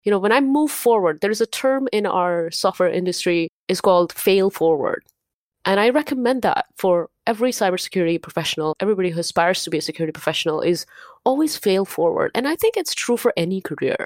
When I move forward, there's a term in our software industry, it's called fail forward. And I recommend that for every cybersecurity professional, everybody who aspires to be a security professional, is always fail forward. And I think it's true for any career.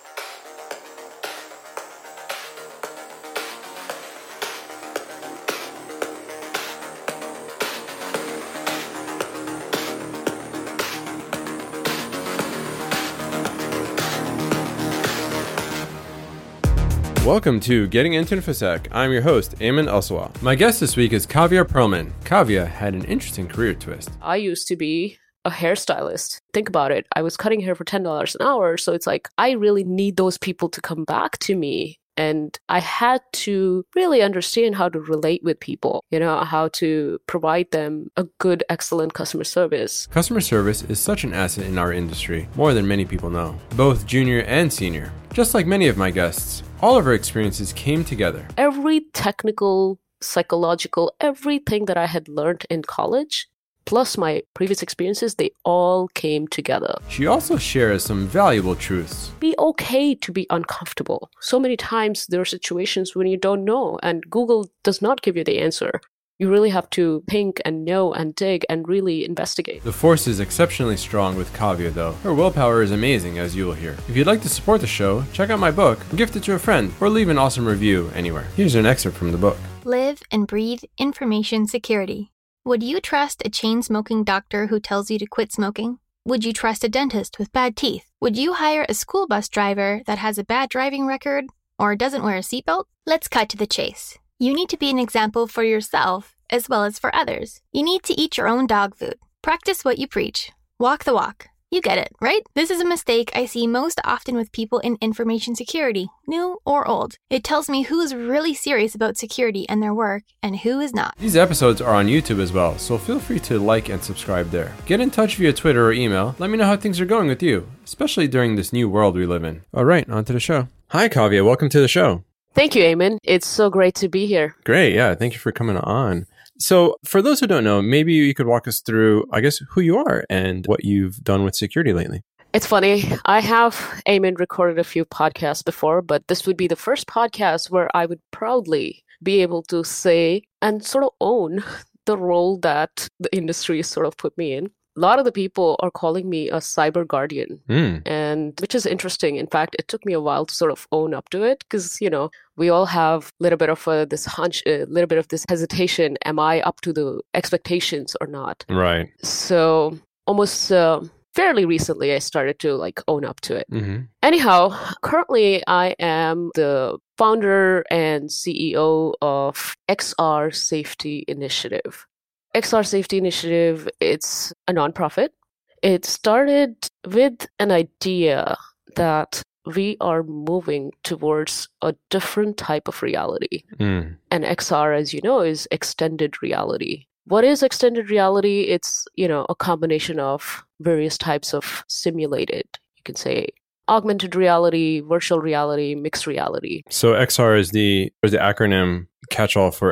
Welcome to Getting Into InfoSec. I'm your host, Ayman Al-Sawa. My guest this week is Kavya Perlman. Kavya had an interesting career twist. I used to be a hairstylist. Think about it. I was cutting hair for $10 an hour. So it's like, I really need those people to come back to me. And I had to really understand how to relate with people, how to provide them a good, excellent customer service. Customer service is such an asset in our industry, more than many people know, both junior and senior. Just like many of my guests, all of our experiences came together. Every technical, psychological, everything that I had learned in college, plus my previous experiences, they all came together. She also shares some valuable truths. Be okay to be uncomfortable. So many times there are situations when you don't know, and Google does not give you the answer. You really have to think and know and dig and really investigate. The force is exceptionally strong with Kavya, though. Her willpower is amazing, as you will hear. If you'd like to support the show, check out my book, gift it to a friend, or leave an awesome review anywhere. Here's an excerpt from the book. Live and breathe information security. Would you trust a chain-smoking doctor who tells you to quit smoking? Would you trust a dentist with bad teeth? Would you hire a school bus driver that has a bad driving record or doesn't wear a seatbelt? Let's cut to the chase. You need to be an example for yourself as well as for others. You need to eat your own dog food. Practice what you preach. Walk the walk. You get it, right? This is a mistake I see most often with people in information security, new or old. It tells me who is really serious about security and their work and who is not. These episodes are on YouTube as well, so feel free to like and subscribe there. Get in touch via Twitter or email. Let me know how things are going with you, especially during this new world we live in. All right, on to the show. Hi, Kavya. Welcome to the show. Thank you, Ayman. It's so great to be here. Great. Yeah. Thank you for coming on. So for those who don't know, maybe you could walk us through, who you are and what you've done with security lately. It's funny. I have, Ayman, recorded a few podcasts before, but this would be the first podcast where I would proudly be able to say and sort of own the role that the industry sort of put me in. A lot of the people are calling me a cyber guardian, and which is interesting. In fact, it took me a while to sort of own up to it because, we all have a little bit of this hunch, a little bit of this hesitation. Am I up to the expectations or not? Right. So almost fairly recently, I started to own up to it. Mm-hmm. Anyhow, currently I am the founder and CEO of XR Safety Initiative. XR Safety Initiative, it's a nonprofit. It started with an idea that we are moving towards a different type of reality. And XR, as you know, is extended reality. What is extended reality? It's, a combination of various types of simulated, you can say, augmented reality, virtual reality, mixed reality. So XR is the acronym catch-all for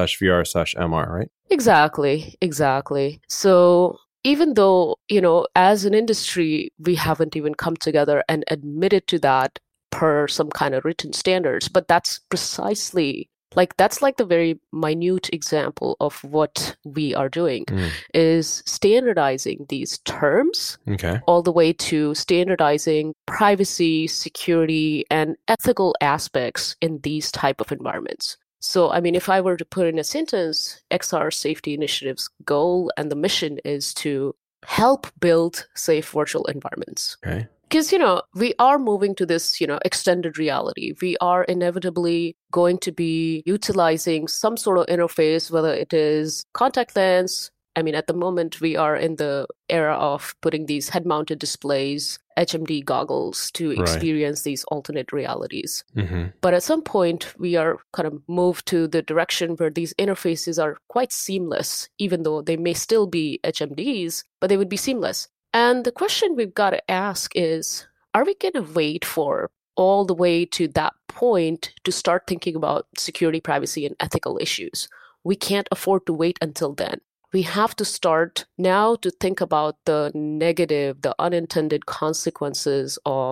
AR/VR/MR, right? Exactly. So even though, as an industry, we haven't even come together and admitted to that per some kind of written standards, but that's precisely that's the very minute example of what we are doing is standardizing these terms all the way to standardizing privacy, security, and ethical aspects in these type of environments. So, if I were to put in a sentence, XR Safety Initiative's goal and the mission is to help build safe virtual environments. Okay. Because, we are moving to this, extended reality. We are inevitably going to be utilizing some sort of interface, whether it is contact lens. At the moment, we are in the era of putting these head-mounted displays, HMD goggles to experience these alternate realities. Mm-hmm. But at some point, we are kind of moved to the direction where these interfaces are quite seamless, even though they may still be HMDs, but they would be seamless. And the question we've got to ask is, are we going to wait for all the way to that point to start thinking about security, privacy, and ethical issues? We can't afford to wait until then. We have to start now to think about the negative, the unintended consequences of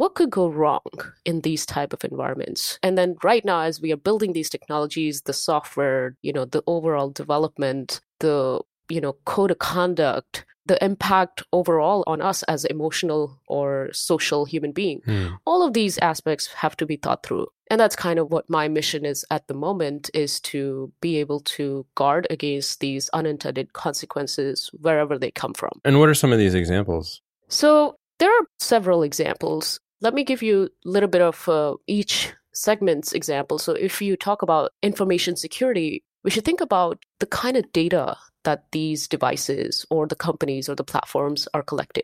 what could go wrong in these type of environments? And then right now, as we are building these technologies, the software, the overall development, the, code of conduct, the impact overall on us as emotional or social human being, all of these aspects have to be thought through. And that's kind of what my mission is at the moment, is to be able to guard against these unintended consequences wherever they come from. And what are some of these examples? So there are several examples. Let me give you a little bit of each segment's example. So if you talk about information security, we should think about the kind of data that these devices or the companies or the platforms are collecting.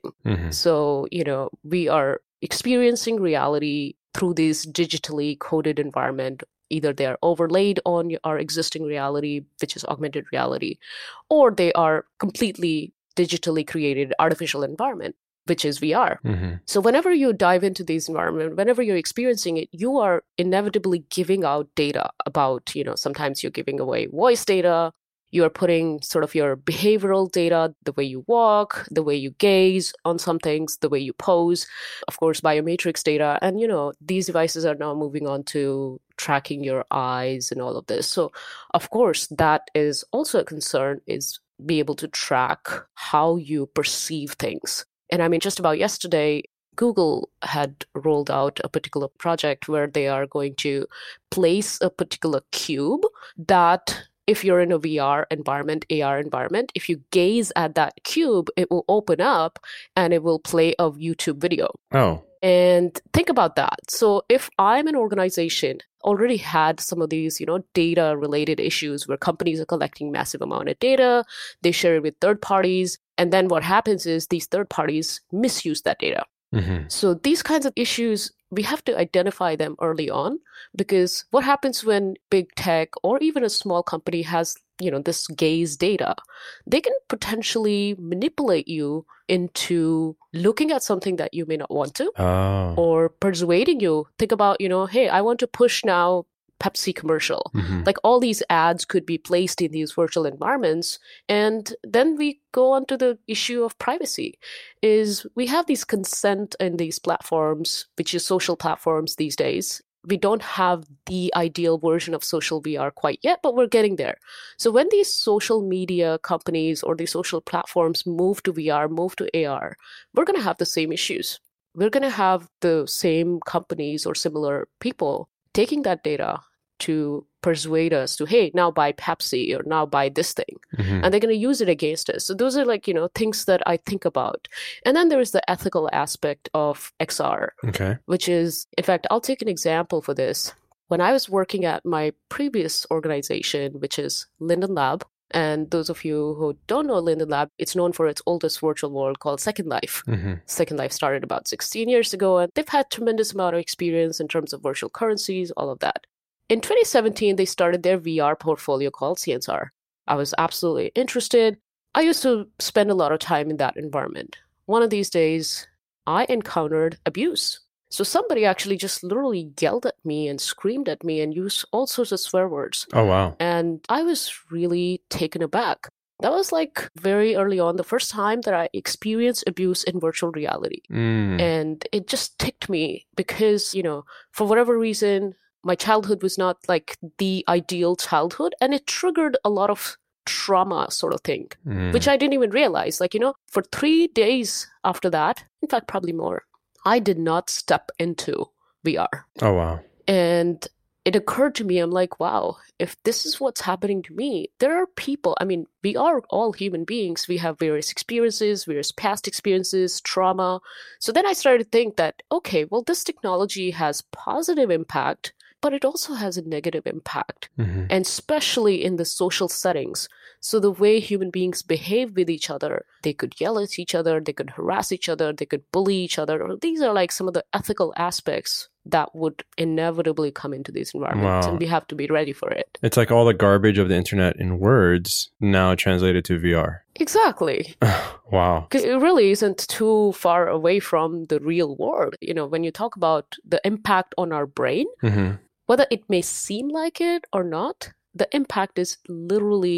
So, we are experiencing reality through this digitally coded environment. Either they are overlaid on our existing reality, which is augmented reality, or they are completely digitally created artificial environment, which is VR. So whenever you dive into this environment, whenever you're experiencing it, you are inevitably giving out data about, sometimes you're giving away voice data, you are putting sort of your behavioral data, the way you walk, the way you gaze on some things, the way you pose, of course, biometrics data. And, these devices are now moving on to tracking your eyes and all of this. So, of course, that is also a concern, is be able to track how you perceive things. And I mean, just about yesterday, Google had rolled out a particular project where they are going to place a particular cube that, if you're in a VR environment, AR environment, if you gaze at that cube, it will open up and it will play a YouTube video. Oh. And think about that. So if I'm an organization already had some of these, data related issues where companies are collecting massive amount of data, they share it with third parties. And then what happens is these third parties misuse that data. So these kinds of issues, we have to identify them early on, because what happens when big tech or even a small company has, this gaze data, they can potentially manipulate you into looking at something that you may not want to, or persuading you. Think about, hey, I want to push now Pepsi commercial. Like all these ads could be placed in these virtual environments. And then we go on to the issue of privacy. Is we have these consent in these platforms, which is social platforms these days. We don't have the ideal version of social VR quite yet, but we're getting there. So when these social media companies or these social platforms move to VR, move to AR, we're going to have the same issues. We're going to have the same companies or similar people taking that data to persuade us to, hey, now buy Pepsi or now buy this thing. And they're going to use it against us. So those are things that I think about. And then there is the ethical aspect of XR, which is, in fact, I'll take an example for this. When I was working at my previous organization, which is Linden Lab, and those of you who don't know Linden Lab, it's known for its oldest virtual world called Second Life. Second Life started about 16 years ago, and they've had tremendous amount of experience in terms of virtual currencies, all of that. In 2017, they started their VR portfolio called CNSR. I was absolutely interested. I used to spend a lot of time in that environment. One of these days, I encountered abuse. So somebody actually just literally yelled at me and screamed at me and used all sorts of swear words. Oh, wow. And I was really taken aback. That was like very early on, the first time that I experienced abuse in virtual reality. And it just ticked me because, for whatever reason, my childhood was not like the ideal childhood, and it triggered a lot of trauma sort of thing, which I didn't even realize. Like, for 3 days after that, in fact, probably more, I did not step into VR. Oh, wow. And it occurred to me, I'm like, wow, if this is what's happening to me, there are people, I mean, we are all human beings. We have various experiences, various past experiences, trauma. So then I started to think that, okay, well, this technology has positive impact, but it also has a negative impact, and especially in the social settings. So the way human beings behave with each other, they could yell at each other, they could harass each other, they could bully each other. These are like some of the ethical aspects that would inevitably come into these environments, and we have to be ready for it. It's like all the garbage of the internet in words now translated to VR. Exactly. Wow. Because it really isn't too far away from the real world. When you talk about the impact on our brain, whether it may seem like it or not, the impact is literally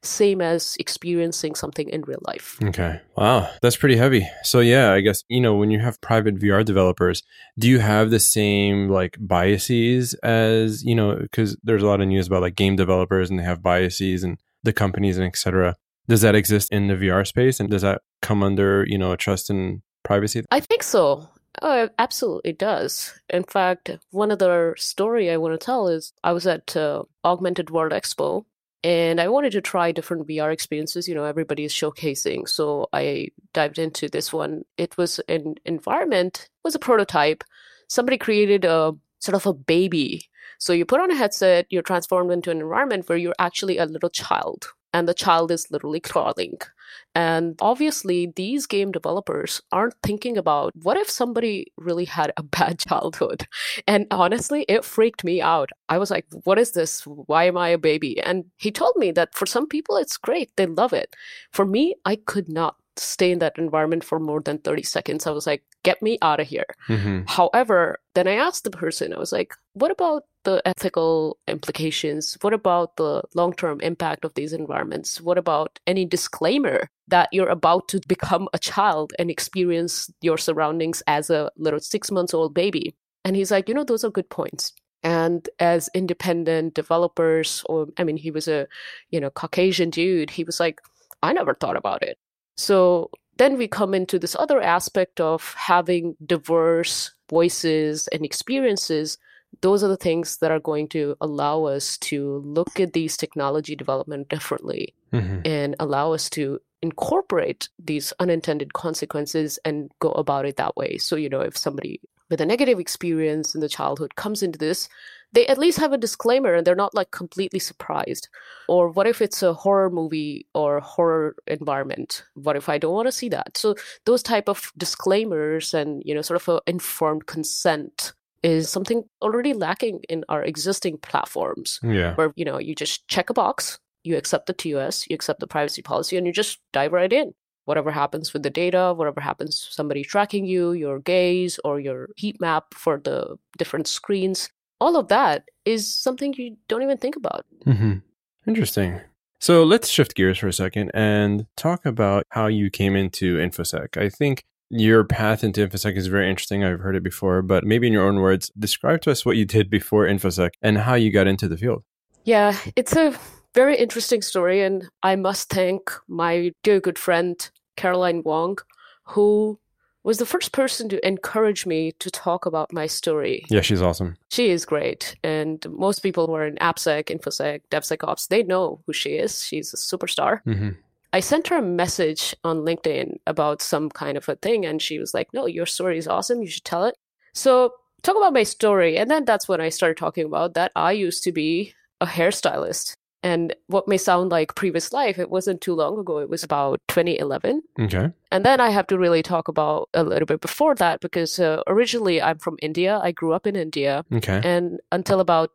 same as experiencing something in real life. Okay. Wow. That's pretty heavy. So yeah, I guess, when you have private VR developers, do you have the same like biases as, because there's a lot of news about like game developers and they have biases and the companies and et cetera. Does that exist in the VR space? And does that come under, trust and privacy? I think so. Oh, it absolutely does. In fact, one other story I want to tell is I was at Augmented World Expo and I wanted to try different VR experiences. Everybody is showcasing. So I dived into this one. It was an environment, it was a prototype. Somebody created a sort of a baby. So you put on a headset, you're transformed into an environment where you're actually a little child. And the child is literally crawling. And obviously, these game developers aren't thinking about what if somebody really had a bad childhood. And honestly, it freaked me out. I was like, what is this? Why am I a baby? And he told me that for some people, it's great. They love it. For me, I could not stay in that environment for more than 30 seconds. I was like, get me out of here. Mm-hmm. However, then I asked the person, I was like, what about the ethical implications? What about the long-term impact of these environments? What about any disclaimer that you're about to become a child and experience your surroundings as a little 6-month-old baby? And he's like, those are good points. And as independent developers, he was a, Caucasian dude, he was like, I never thought about it. So then we come into this other aspect of having diverse voices and experiences. Those are the things that are going to allow us to look at these technology development differently and allow us to incorporate these unintended consequences and go about it that way. So, if somebody with a negative experience in the childhood comes into this, they at least have a disclaimer and they're not like completely surprised. Or what if it's a horror movie or horror environment? What if I don't want to see that? So those type of disclaimers and, sort of an informed consent is something already lacking in our existing platforms. Yeah. Where, you just check a box, you accept the TOS, you accept the privacy policy, and you just dive right in. Whatever happens with the data, whatever happens, somebody tracking you, your gaze or your heat map for the different screens, all of that is something you don't even think about. Mm-hmm. Interesting. So let's shift gears for a second and talk about how you came into InfoSec. I think your path into InfoSec is very interesting. I've heard it before, but maybe in your own words, describe to us what you did before InfoSec and how you got into the field. Yeah, it's a very interesting story. And I must thank my dear good friend, Caroline Wong, who was the first person to encourage me to talk about my story. Yeah, she's awesome. She is great. And most people who are in AppSec, InfoSec, DevSecOps, they know who she is. She's a superstar. Mm-hmm. I sent her a message on LinkedIn about some kind of a thing. And she was like, no, your story is awesome. You should tell it. So talk about my story. And then that's when I started talking about that I used to be a hairstylist. And what may sound like previous life, it wasn't too long ago. It was about 2011. Okay. And then I have to really talk about a little bit before that because originally I'm from India. I grew up in India. Okay. And until about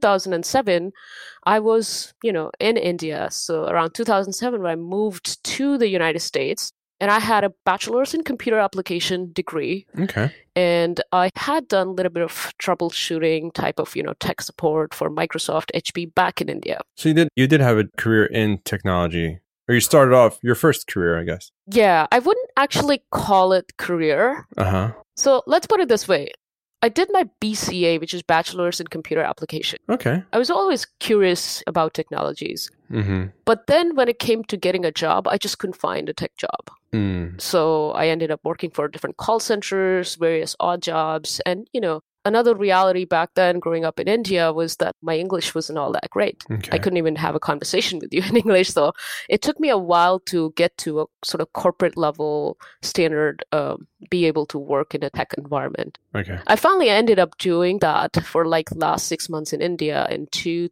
2007, I was, in India. So around 2007, I moved to the United States. And I had a bachelor's in computer application degree. Okay. And I had done a little bit of troubleshooting type of, tech support for Microsoft HP back in India. So you did have a career in technology, or you started off your first career, I guess. Yeah, I wouldn't actually call it career. Uh-huh. So let's put it this way. I did my BCA, which is Bachelor's in Computer Application. Okay. I was always curious about technologies. Mm-hmm. But then when it came to getting a job, I just couldn't find a tech job. Mm. So I ended up working for different call centers, various odd jobs. And, another reality back then growing up in India was that my English wasn't all that great. Okay. I couldn't even have a conversation with you in English. So it took me a while to get to a sort of corporate level standard, be able to work in a tech environment. Okay. I finally ended up doing that for like last 6 months in India in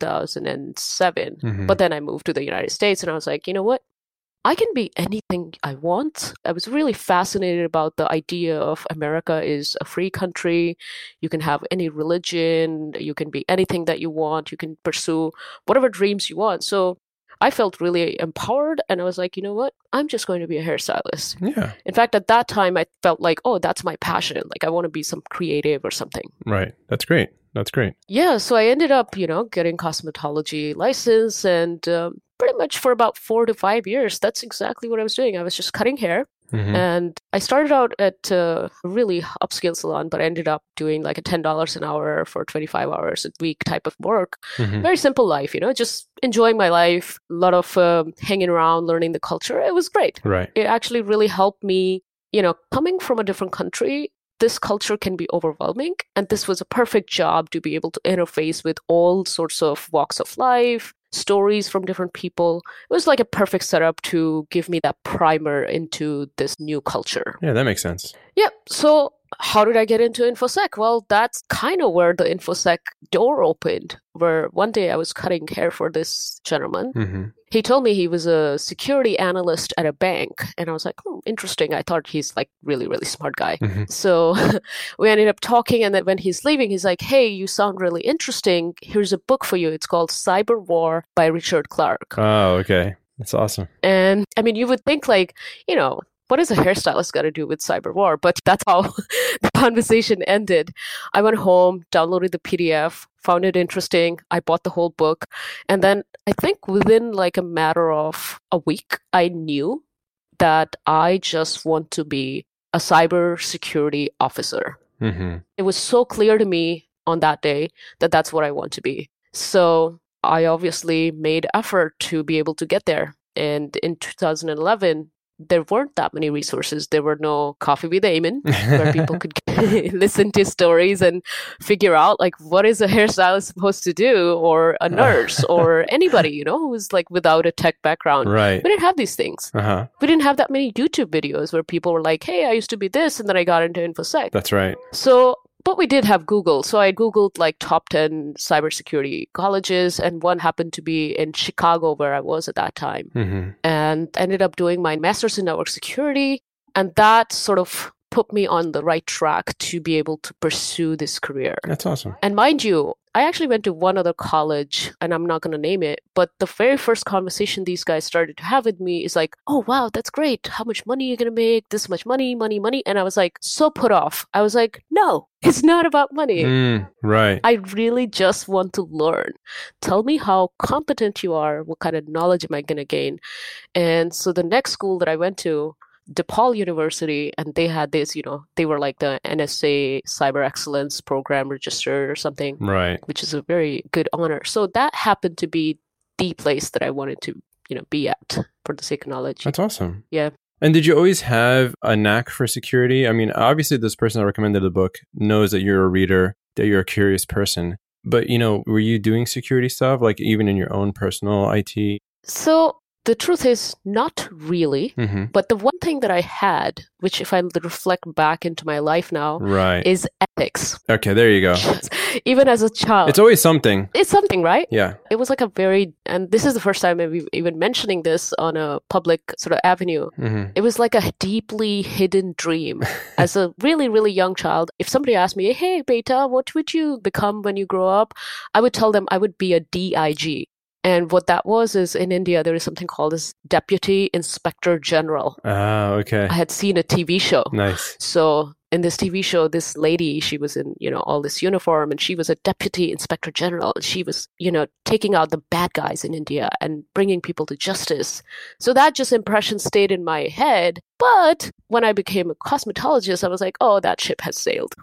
2007. Mm-hmm. But then I moved to the United States and I was like, you know what? I can be anything I want. I was really fascinated about the idea of America is a free country. You can have any religion. You can be anything that you want. You can pursue whatever dreams you want. So I felt really empowered. And I was like, you know what? I'm just going to be a hairstylist. Yeah. In fact, at that time, I felt like, oh, that's my passion. Like I want to be some creative or something. Right. That's great. That's great. Yeah. So I ended up, getting cosmetology license and pretty much for about 4 to 5 years, that's exactly what I was doing. I was just cutting hair. And I started out at a really upscale salon, but I ended up doing like a $10 an hour for 25 hours a week type of work. Very simple life, just enjoying my life, a lot of hanging around, learning the culture. It was great. Right. It actually really helped me, coming from a different country. This culture can be overwhelming. And this was a perfect job to be able to interface with all sorts of walks of life, stories from different people. It was like a perfect setup to give me that primer into this new culture. Yeah, that makes sense. Yeah. So how did I get into InfoSec? Well, that's kind of where the InfoSec door opened, where one day I was cutting hair for this gentleman. He told me he was a security analyst at a bank. And I was like, interesting. I thought he's like really, really smart guy. So we ended up talking. And then when he's leaving, he's like, hey, you sound really interesting. Here's a book for you. It's called Cyber War by Richard Clarke. Oh, okay. That's awesome. And I mean, you would think like, what is a hairstylist got to do with cyber war? But that's how the conversation ended. I went home, downloaded the PDF, found it interesting. I bought the whole book. And then I think within like a matter of a week, I knew that I just want to be a cybersecurity officer. It was so clear to me on that day that that's what I want to be. So I obviously made effort to be able to get there. And in 2011, there weren't that many resources. There were no Coffee with Eamon, where people could listen to stories and figure out like what is a hairstylist supposed to do, or a nurse, or anybody, who's like without a tech background. Right. We didn't have these things. We didn't have that many YouTube videos where people were like, hey, I used to be this, and then I got into InfoSec. That's right. But we did have Google. So I Googled like top 10 cybersecurity colleges, and one happened to be in Chicago, where I was at that time. And ended up doing my master's in network security. And that sort of put me on the right track to be able to pursue this career. That's awesome. And mind you, I actually went to one other college, and I'm not going to name it, but the very first conversation these guys started to have with me is like, oh, wow, that's great. How much money are you going to make? This much money, money, money. And I was like, so put off. I was like, no, it's not about money. Right. I really just want to learn. Tell me how competent you are. What kind of knowledge am I going to gain? And so the next school that I went to, DePaul University, and they had this, they were like the NSA Cyber Excellence Program registered or something, right? Which is a very good honor. So that happened to be the place that I wanted to, be at for the sake of knowledge. That's awesome. Yeah. And did you always have a knack for security? I mean, obviously this person that recommended the book knows that you're a reader, that you're a curious person, but, were you doing security stuff, like even in your own personal IT? So the truth is, not really. But the one thing that I had, which if I reflect back into my life now, right, is ethics. Okay, there you go. Even as a child. It's always something. It's something, right? Yeah. It was like and this is the first time I'm even mentioning this on a public sort of avenue. It was like a deeply hidden dream. As a really, really young child, if somebody asked me, hey, beta, what would you become when you grow up? I would tell them I would be a DIG. And what that was is in India, there is something called as Deputy Inspector General. Oh, okay. I had seen a TV show. Nice. So in this TV show, this lady, she was in, all this uniform, and she was a Deputy Inspector General. And she was, taking out the bad guys in India and bringing people to justice. So that just impression stayed in my head. But when I became a cosmetologist, I was like, oh, that ship has sailed.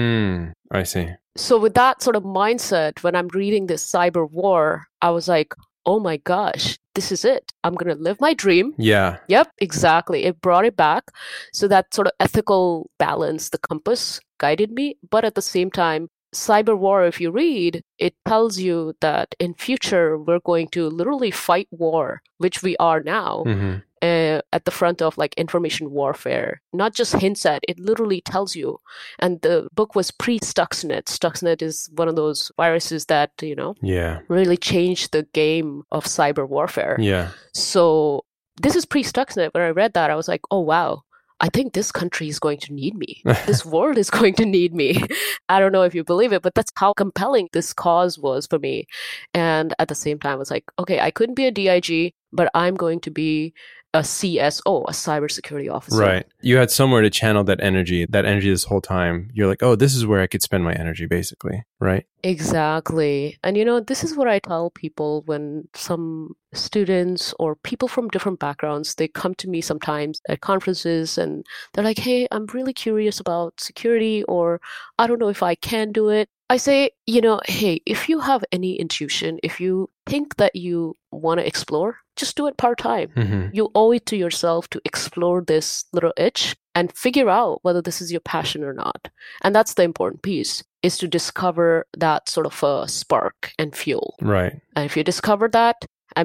I see. So with that sort of mindset, when I'm reading this cyber war, I was like, oh my gosh, this is it. I'm going to live my dream. Yeah. Yep, exactly. It brought it back. So that sort of ethical balance, the compass guided me. But at the same time, cyber war, if you read, it tells you that in future, we're going to literally fight war, which we are now. At the front of like information warfare, not just hints at, it literally tells you. And the book was pre-Stuxnet. Stuxnet is one of those viruses that, really changed the game of cyber warfare. Yeah. So this is pre-Stuxnet. When I read that, I was like, oh, wow. I think this country is going to need me. This world is going to need me. I don't know if you believe it, but that's how compelling this cause was for me. And at the same time, I was like, okay, I couldn't be a DIG, but I'm going to be a CSO, a cybersecurity officer. Right. You had somewhere to channel that energy this whole time. You're like, oh, this is where I could spend my energy, basically. Right. Exactly. And this is what I tell people when some students or people from different backgrounds, they come to me sometimes at conferences and they're like, hey, I'm really curious about security, or I don't know if I can do it. I say, hey, if you have any intuition, if you think that you want to explore, just do it part-time. Mm-hmm. You owe it to yourself to explore this little itch and figure out whether this is your passion or not. And that's the important piece, is to discover that sort of a spark and fuel. Right. And if you discover that,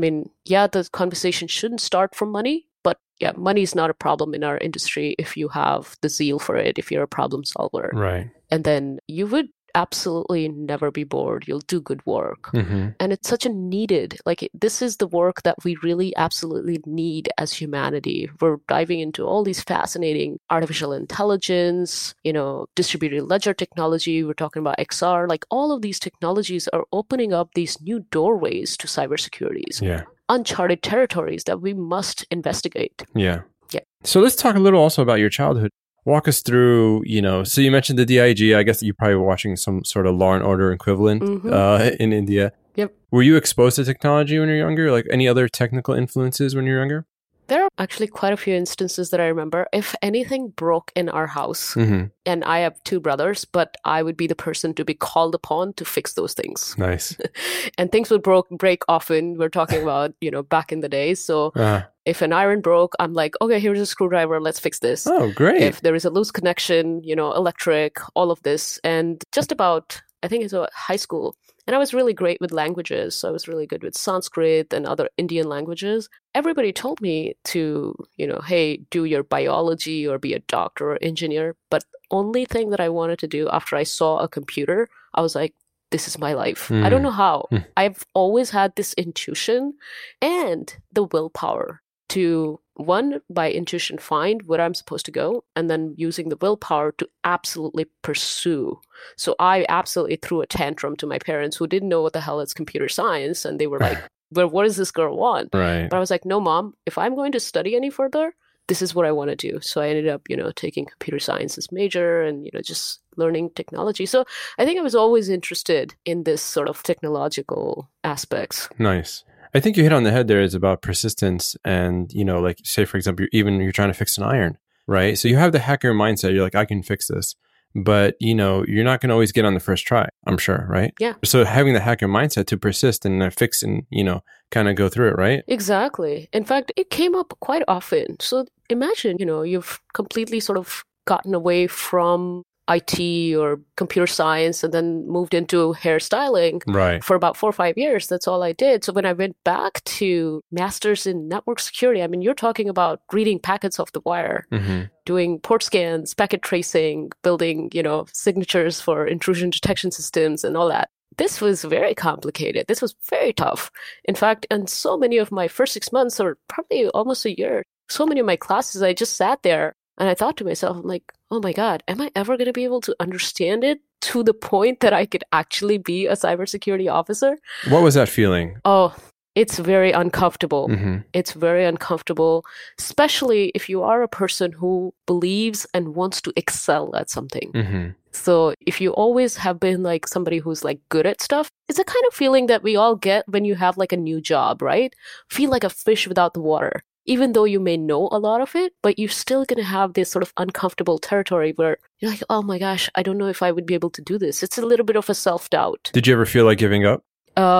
the conversation shouldn't start from money, but money is not a problem in our industry if you have the zeal for it, if you're a problem solver. Right. And then you would absolutely never be bored. You'll do good work. Mm-hmm. And it's such a needed, this is the work that we really absolutely need as humanity. We're diving into all these fascinating artificial intelligence, distributed ledger technology. We're talking about XR, all of these technologies are opening up these new doorways to cybersecurities. Yeah. Uncharted territories that we must investigate. Yeah. Yeah. So let's talk a little also about your childhood. Walk us through, so you mentioned the DIG. I guess you probably were watching some sort of Law and Order equivalent in India. Yep. Were you exposed to technology when you were younger? Like any other technical influences when you were younger? There are actually quite a few instances that I remember. If anything broke in our house, Mm-hmm. and I have two brothers, but I would be the person to be called upon to fix those things. Nice. And things would break often. We're talking about, back in the days. So if an iron broke, I'm like, okay, here's a screwdriver. Let's fix this. Oh, great. If there is a loose connection, electric, all of this. And just about, I think it's high school. And I was really great with languages. So I was really good with Sanskrit and other Indian languages. Everybody told me to, hey, do your biology or be a doctor or engineer. But only thing that I wanted to do after I saw a computer, I was like, this is my life. I don't know how. I've always had this intuition and the willpower to, one, by intuition, find where I'm supposed to go, and then using the willpower to absolutely pursue. So I absolutely threw a tantrum to my parents, who didn't know what the hell is computer science. And they were like, well, what does this girl want? Right. But I was like, no, Mom, if I'm going to study any further, this is what I want to do. So I ended up, taking computer science as major and, just learning technology. So I think I was always interested in this sort of technological aspects. Nice. I think you hit on the head there. Is about persistence and, like say, for example, you're trying to fix an iron, right? So you have the hacker mindset. You're like, I can fix this. But, you're not going to always get on the first try, I'm sure, right? Yeah. So having the hacker mindset to persist and fix and, kind of go through it, right? Exactly. In fact, it came up quite often. So imagine, you've completely sort of gotten away from IT or computer science and then moved into hairstyling right. for about 4 or 5 years. That's all I did. So when I went back to masters in network security, you're talking about reading packets off the wire, doing port scans, packet tracing, building, signatures for intrusion detection systems and all that. This was very complicated. This was very tough. In fact, in so many of my first 6 months, or probably almost a year, so many of my classes, I just sat there and I thought to myself, I'm like, oh my God, am I ever going to be able to understand it to the point that I could actually be a cybersecurity officer? What was that feeling? Oh, it's very uncomfortable. Mm-hmm. It's very uncomfortable, especially if you are a person who believes and wants to excel at something. Mm-hmm. So if you always have been like somebody who's like good at stuff, it's a kind of feeling that we all get when you have like a new job, right? Feel like a fish without the water. Even though you may know a lot of it, but you're still going to have this sort of uncomfortable territory where you're like, oh my gosh, I don't know if I would be able to do this. It's a little bit of a self-doubt. Did you ever feel like giving up?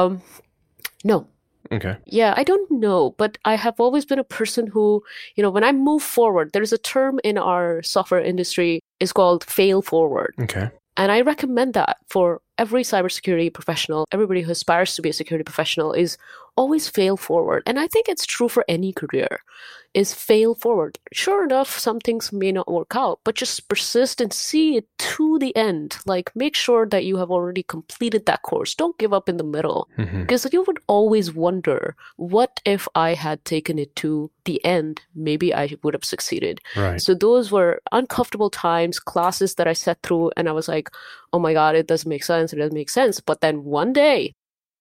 No. Okay. Yeah, I don't know, but I have always been a person who, when I move forward, there's a term in our software industry, it's called fail forward. Okay. And I recommend that for every cybersecurity professional, everybody who aspires to be a security professional, is always fail forward. And I think it's true for any career, is fail forward. Sure enough, some things may not work out, but just persist and see it to the end. Like, make sure that you have already completed that course. Don't give up in the middle. Mm-hmm. Because you would always wonder, what if I had taken it to the end? Maybe I would have succeeded. Right. So those were uncomfortable times, classes that I sat through, and I was like, oh my God, it doesn't make sense. It doesn't make sense. But then one day,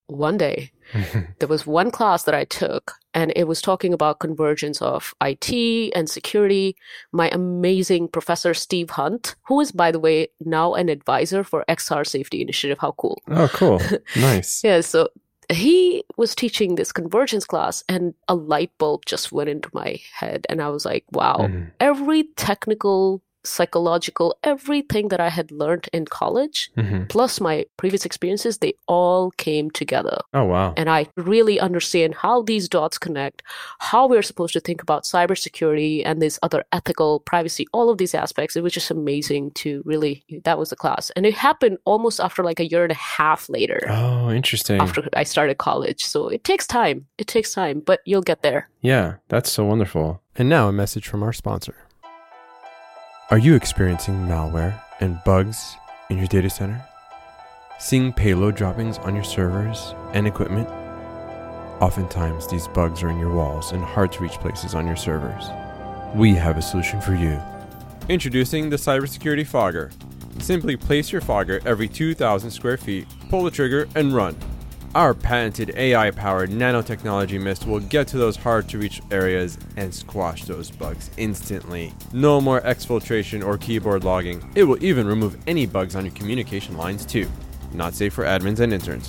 one day, there was one class that I took, and it was talking about convergence of IT and security. My amazing professor, Steve Hunt, who is, by the way, now an advisor for XR Safety Initiative. How cool. Oh, cool. Nice. Yeah, so he was teaching this convergence class, and a light bulb just went into my head. And I was like, wow, every technical, psychological, everything that I had learned in college, plus my previous experiences, they all came together. Oh, wow. And I really understand how these dots connect, how we're supposed to think about cybersecurity and this other ethical privacy, all of these aspects. It was just amazing to really, that was the class. And it happened almost after like a year and a half later. Oh, interesting. After I started college. So it takes time. It takes time, but you'll get there. Yeah, that's so wonderful. And now a message from our sponsor. Are you experiencing malware and bugs in your data center? Seeing payload droppings on your servers and equipment? Oftentimes, these bugs are in your walls and hard to reach places on your servers. We have a solution for you. Introducing the Cybersecurity Fogger. Simply place your fogger every 2,000 square feet, pull the trigger, and run. Our patented AI-powered nanotechnology mist will get to those hard-to-reach areas and squash those bugs instantly. No more exfiltration or keyboard logging. It will even remove any bugs on your communication lines too. Not safe for admins and interns.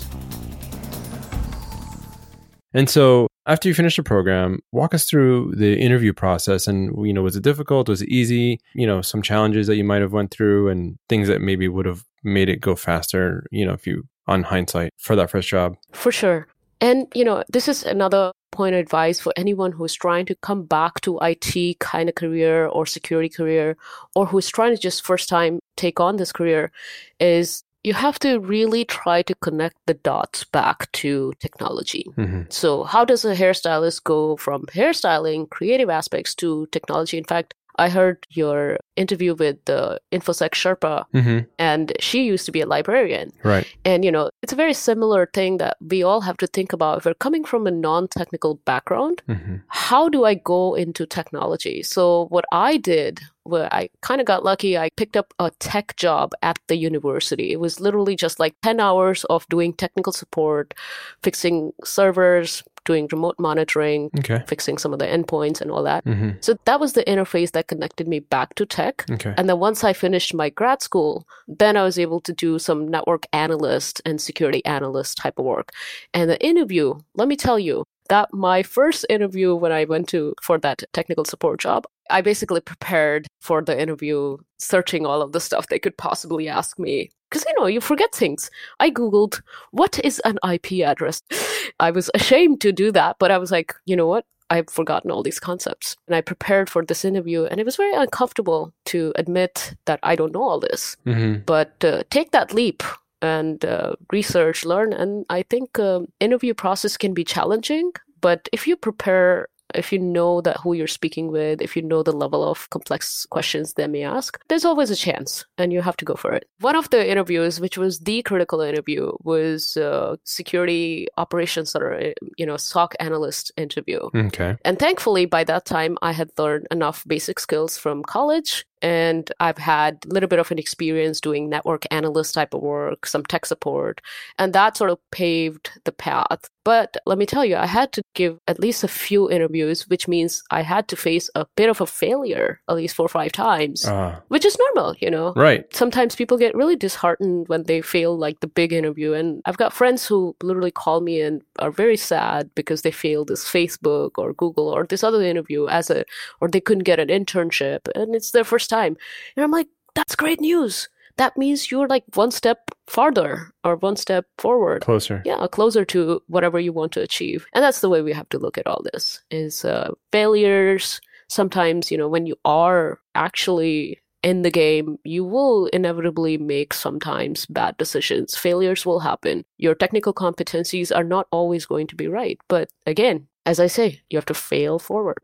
And so, after you finish the program, walk us through the interview process. And, was it difficult? Was it easy? Some challenges that you might have went through and things that maybe would have made it go faster, if you on hindsight for that first job. For sure. And, this is another point of advice for anyone who's trying to come back to IT kind of career or security career, or who's trying to just first time take on this career, is you have to really try to connect the dots back to technology. So how does a hairstylist go from hairstyling, creative aspects to technology? In fact, I heard your interview with the InfoSec Sherpa, and she used to be a librarian. Right. And, it's a very similar thing that we all have to think about. If we're coming from a non-technical background, how do I go into technology? So what I did, where I kind of got lucky, I picked up a tech job at the university. It was literally just like 10 hours of doing technical support, fixing servers, doing remote monitoring, fixing some of the endpoints and all that. So that was the interface that connected me back to tech. And then once I finished my grad school, then I was able to do some network analyst and security analyst type of work. And the interview, let me tell you, that my first interview when I went for that technical support job, I basically prepared for the interview, searching all of the stuff they could possibly ask me. Because, you forget things. I Googled, what is an IP address? I was ashamed to do that, but I was like, you know what? I've forgotten all these concepts. And I prepared for this interview, and it was very uncomfortable to admit that I don't know all this. But take that leap and research, learn. And I think interview process can be challenging, but if you prepare, if you know that who you're speaking with, if you know the level of complex questions they may ask, there's always a chance, and you have to go for it. One of the interviews, which was the critical interview, was security operations center, SOC analyst interview. And thankfully, by that time, I had learned enough basic skills from college. And I've had a little bit of an experience doing network analyst type of work, some tech support, and that sort of paved the path. But let me tell you, I had to give at least a few interviews, which means I had to face a bit of a failure at least 4 or 5 times, which is normal, Right. Sometimes people get really disheartened when they fail like the big interview. And I've got friends who literally call me and are very sad because they failed this Facebook or Google or this other interview or they couldn't get an internship, and it's their first time. And I'm like, that's great news. That means you're like one step farther or one step forward. Closer. Yeah, closer to whatever you want to achieve. And that's the way we have to look at all this, is failures. Sometimes, when you are actually in the game, you will inevitably make sometimes bad decisions. Failures will happen. Your technical competencies are not always going to be right. But again, as I say, you have to fail forward.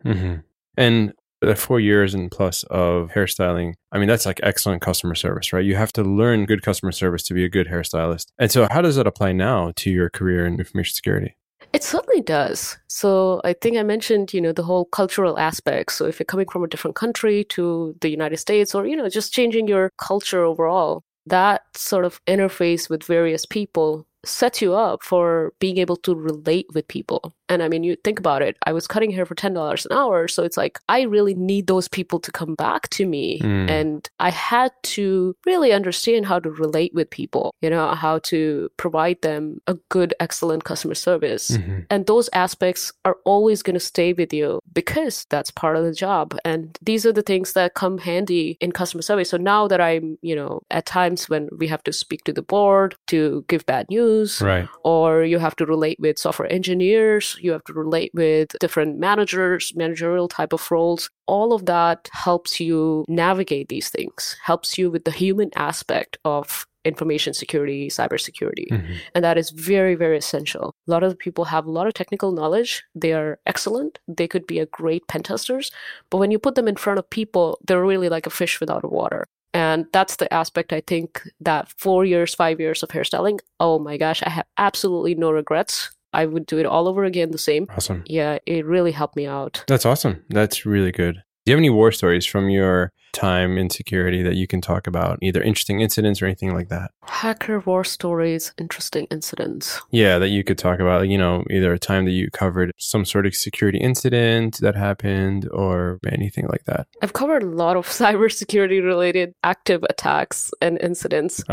And the 4 years and plus of hairstyling, I mean, that's like excellent customer service, right? You have to learn good customer service to be a good hairstylist. And so how does that apply now to your career in information security? It certainly does. So I think I mentioned, the whole cultural aspect. So if you're coming from a different country to the United States, or, just changing your culture overall, that sort of interface with various people sets you up for being able to relate with people. And I mean, you think about it, I was cutting hair for $10 an hour. So it's like, I really need those people to come back to me. And I had to really understand how to relate with people, how to provide them a good, excellent customer service. And those aspects are always going to stay with you because that's part of the job. And these are the things that come handy in customer service. So now that I'm, at times when we have to speak to the board to give bad news, right, or you have to relate with software engineers, you have to relate with different managerial type of roles, all of that helps you navigate these things, helps you with the human aspect of information security, cybersecurity. And that is very, very essential. A lot of the people have a lot of technical knowledge. They are excellent. They could be a great pen testers. But when you put them in front of people, they're really like a fish without water. And that's the aspect I think that 4 years, 5 years of hairstyling, oh my gosh, I have absolutely no regrets. I would do it all over again the same. Awesome. Yeah, it really helped me out. That's awesome. That's really good. Do you have any war stories from your time in security that you can talk about, either interesting incidents or anything like that? Hacker war stories, interesting incidents. Yeah, that you could talk about, either a time that you covered some sort of security incident that happened or anything like that. I've covered a lot of cybersecurity related active attacks and incidents.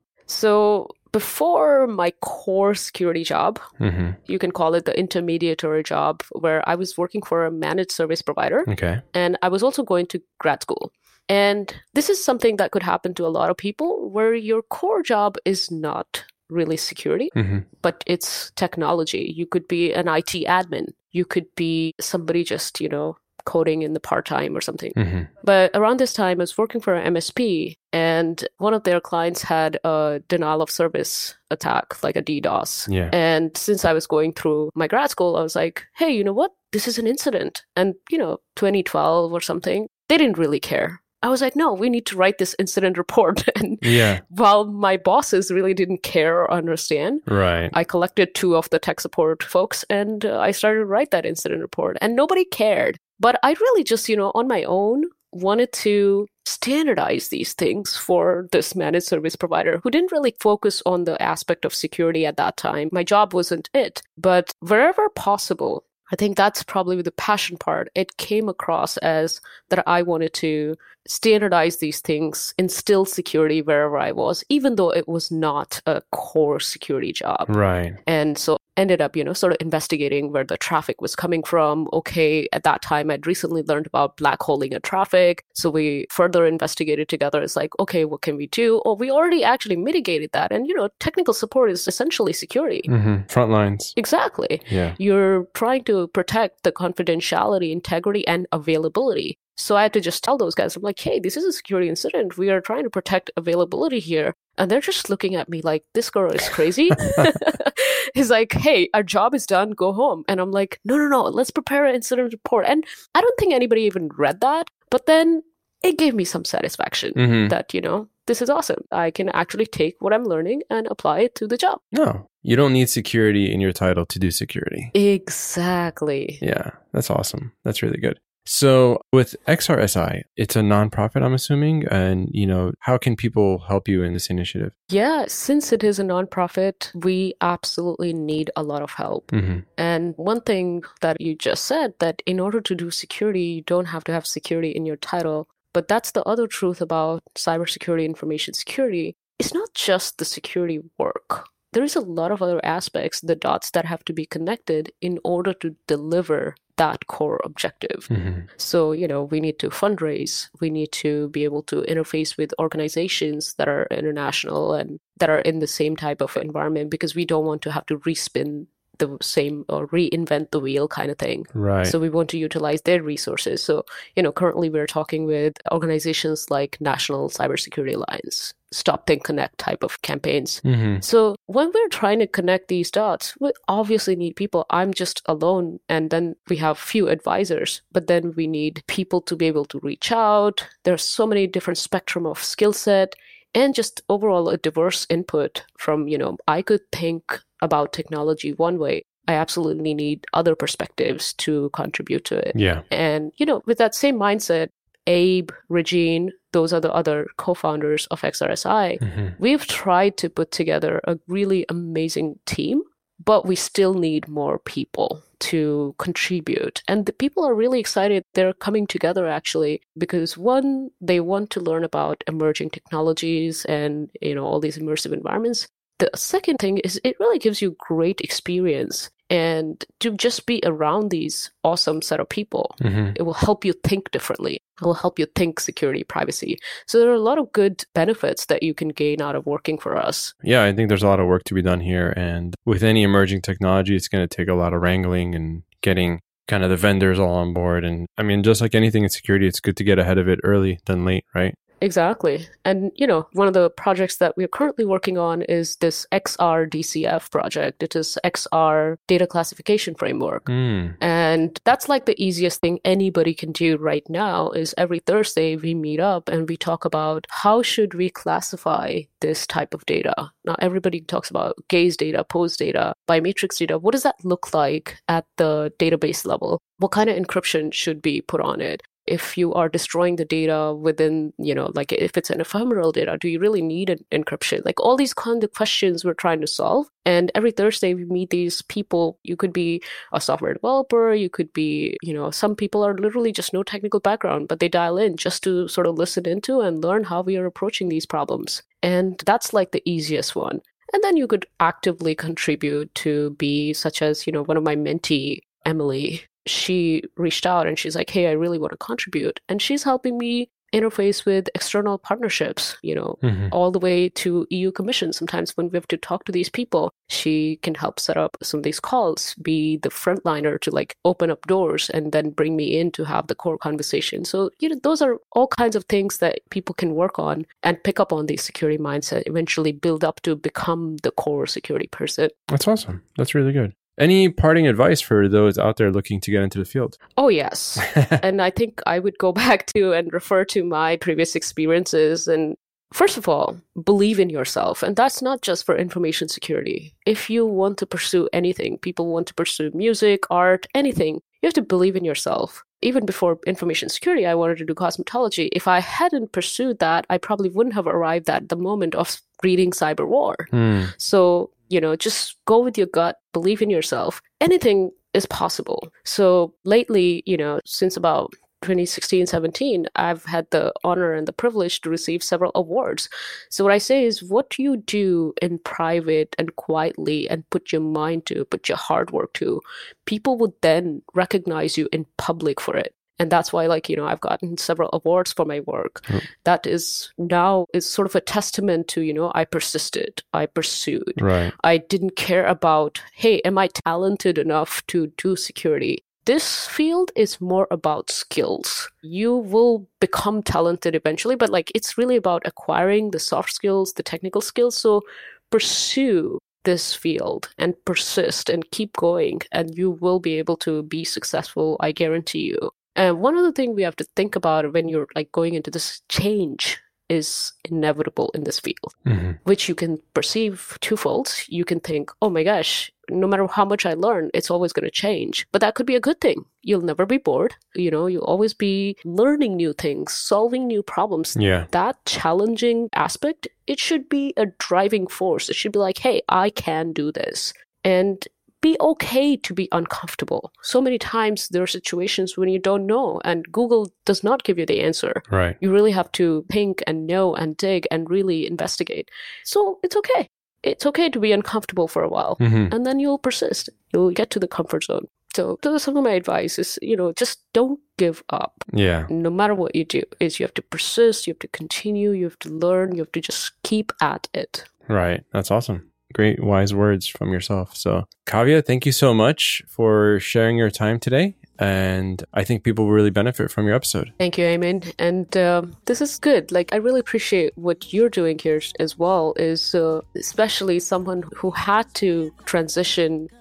So before my core security job, you can call it the intermediary job, where I was working for a managed service provider. Okay. And I was also going to grad school. And this is something that could happen to a lot of people where your core job is not really security, but it's technology. You could be an IT admin. You could be somebody just, coding in the part-time or something. But around this time, I was working for an MSP, and one of their clients had a denial of service attack, like a DDoS. Yeah. And since I was going through my grad school, I was like, hey, you know what? This is an incident. And, 2012 or something, they didn't really care. I was like, no, we need to write this incident report. And while my bosses really didn't care or understand, right, I collected 2 of the tech support folks and I started to write that incident report. And nobody cared. But I really just, on my own, wanted to standardize these things for this managed service provider who didn't really focus on the aspect of security at that time. My job wasn't it. But wherever possible, I think that's probably the passion part. It came across as that I wanted to standardize these things, instill security wherever I was, even though it was not a core security job. Right. And so ended up, sort of investigating where the traffic was coming from. Okay, at that time, I'd recently learned about black holing a traffic. So we further investigated together. It's like, okay, what can we do? Oh, we already actually mitigated that. And, technical support is essentially security. Front lines. Exactly. Yeah. You're trying to protect the confidentiality, integrity, and availability. So I had to just tell those guys, I'm like, hey, this is a security incident. We are trying to protect availability here. And they're just looking at me like, this girl is crazy. He's like, hey, our job is done. Go home. And I'm like, no, let's prepare an incident report. And I don't think anybody even read that. But then it gave me some satisfaction that, this is awesome. I can actually take what I'm learning and apply it to the job. No, you don't need security in your title to do security. Exactly. Yeah, that's awesome. That's really good. So with XRSI, it's a nonprofit, I'm assuming. And, how can people help you in this initiative? Yeah, since it is a nonprofit, we absolutely need a lot of help. And one thing that you just said, that in order to do security, you don't have to have security in your title. But that's the other truth about cybersecurity, information security. It's not just the security work. There is a lot of other aspects, the dots that have to be connected in order to deliver that core objective. So, we need to fundraise. We need to be able to interface with organizations that are international and that are in the same type of environment, because we don't want to have to respin the same or reinvent the wheel kind of thing. Right. So we want to utilize their resources. So, currently we're talking with organizations like National Cybersecurity Alliance, Stop Think Connect type of campaigns. So when we're trying to connect these dots, we obviously need people. I'm just alone, and then we have few advisors, but then we need people to be able to reach out. There's so many different spectrum of skill set and just overall a diverse input from, I could think about technology one way. I absolutely need other perspectives to contribute to it. Yeah. And, with that same mindset, Abe, Regine, those are the other co-founders of XRSI, we've tried to put together a really amazing team, but we still need more people to contribute. And the people are really excited. They're coming together actually because one, they want to learn about emerging technologies and, all these immersive environments. The second thing is it really gives you great experience. And to just be around these awesome set of people, it will help you think differently. It will help you think security, privacy. So there are a lot of good benefits that you can gain out of working for us. Yeah, I think there's a lot of work to be done here. And with any emerging technology, it's going to take a lot of wrangling and getting kind of the vendors all on board. And I mean, just like anything in security, it's good to get ahead of it early than late, right? Exactly. And, one of the projects that we're currently working on is this XR-DCF project. It is XR Data Classification Framework. And that's like the easiest thing anybody can do right now is every Thursday we meet up and we talk about how should we classify this type of data. Now, everybody talks about gaze data, pose data, biometrics data. What does that look like at the database level? What kind of encryption should be put on it? If you are destroying the data within, like if it's an ephemeral data, do you really need an encryption? Like all these kind of questions we're trying to solve. And every Thursday we meet these people. You could be a software developer. You could be, some people are literally just no technical background, but they dial in just to sort of listen into and learn how we are approaching these problems. And that's like the easiest one. And then you could actively contribute to be such as, one of my mentee, Emily, she reached out and she's like, hey, I really want to contribute. And she's helping me interface with external partnerships, all the way to EU Commission. Sometimes when we have to talk to these people, she can help set up some of these calls, be the frontliner to like open up doors and then bring me in to have the core conversation. So, those are all kinds of things that people can work on and pick up on the security mindset, eventually build up to become the core security person. That's awesome. That's really good. Any parting advice for those out there looking to get into the field? Oh, yes. And I think I would go back to and refer to my previous experiences. And first of all, believe in yourself. And that's not just for information security. If you want to pursue anything, people want to pursue music, art, anything, you have to believe in yourself. Even before information security, I wanted to do cosmetology. If I hadn't pursued that, I probably wouldn't have arrived at the moment of reading Cyber War. So, just go with your gut, believe in yourself. Anything is possible. So lately, since about 2016, 17, I've had the honor and the privilege to receive several awards. So what I say is what you do in private and quietly and put your mind to, put your hard work to, people would then recognize you in public for it. And that's why, I've gotten several awards for my work. That is now is sort of a testament to, I persisted, I pursued. Right. I didn't care about, hey, am I talented enough to do security? This field is more about skills. You will become talented eventually, but it's really about acquiring the soft skills, the technical skills. So pursue this field and persist and keep going, and you will be able to be successful, I guarantee you. And one other thing we have to think about when you're going into this change is inevitable in this field, which you can perceive twofold. You can think, oh my gosh, no matter how much I learn, it's always going to change. But that could be a good thing. You'll never be bored. You'll always be learning new things, solving new problems. Yeah. That challenging aspect, it should be a driving force. It should be like, hey, I can do this. And be okay to be uncomfortable. So many times there are situations when you don't know and Google does not give you the answer. Right. You really have to think and know and dig and really investigate. So it's okay. It's okay to be uncomfortable for a while and then you'll persist. You'll get to the comfort zone. So some of my advice is, just don't give up. Yeah. No matter what you do, is you have to persist, you have to continue, you have to learn, you have to just keep at it. Right. That's awesome. Great wise words from yourself. So Kavya, thank you so much for sharing your time today. And I think people will really benefit from your episode. Thank you, Ayman. And this is good. I really appreciate what you're doing here as well, is especially someone who had to transition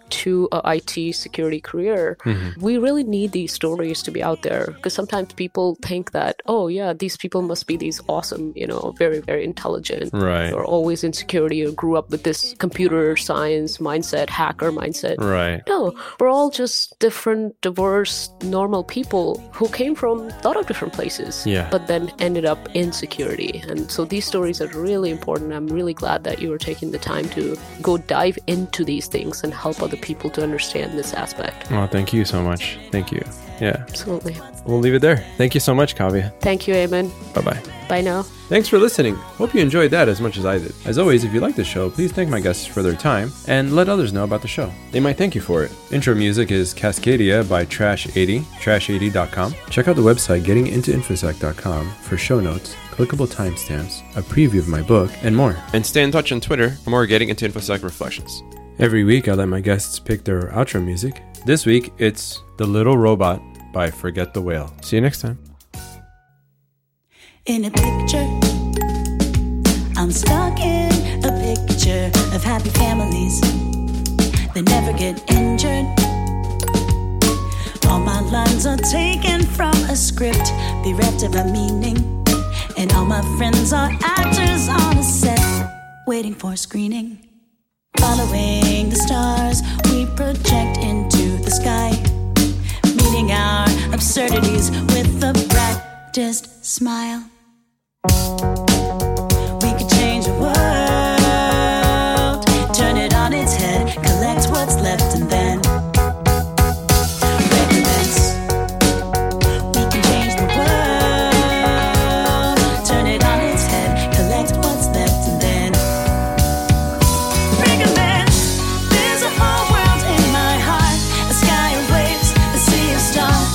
to a IT security career, we really need these stories to be out there, because sometimes people think that, oh yeah, these people must be these awesome, very, very intelligent, Right. or always in security, or grew up with this computer science mindset, hacker mindset. Right. No, we're all just different, diverse, normal people who came from a lot of different places, but then ended up in security. And so these stories are really important. I'm really glad that you were taking the time to go dive into these things and help other people to understand this aspect. Oh, thank you so much. Thank you. Yeah. Absolutely. We'll leave it there. Thank you so much, Kavya. Thank you, Eamon. Bye-bye. Bye now. Thanks for listening. Hope you enjoyed that as much as I did. As always, if you like the show, please thank my guests for their time and let others know about the show. They might thank you for it. Intro music is Cascadia by Trash80, trash80.com. Check out the website gettingintoinfosec.com for show notes, clickable timestamps, a preview of my book, and more. And stay in touch on Twitter for more Getting Into InfoSec reflections. Every week, I let my guests pick their outro music. This week, it's The Little Robot by Forget the Whale. See you next time. In a picture, I'm stuck in a picture of happy families that never get injured. All my lines are taken from a script, bereft of a meaning, and all my friends are actors on a set, waiting for screening. Following the stars, we project into the sky, meeting our absurdities with a practiced smile. We could change the world, turn it on its head, collect what's left and then recommence. We can change the world, turn it on its head, collect what's left and then recommence. There's a whole world in my heart, a sky of waves, a sea of stars.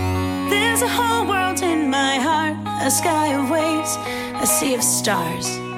A sky of waves, a sea of stars.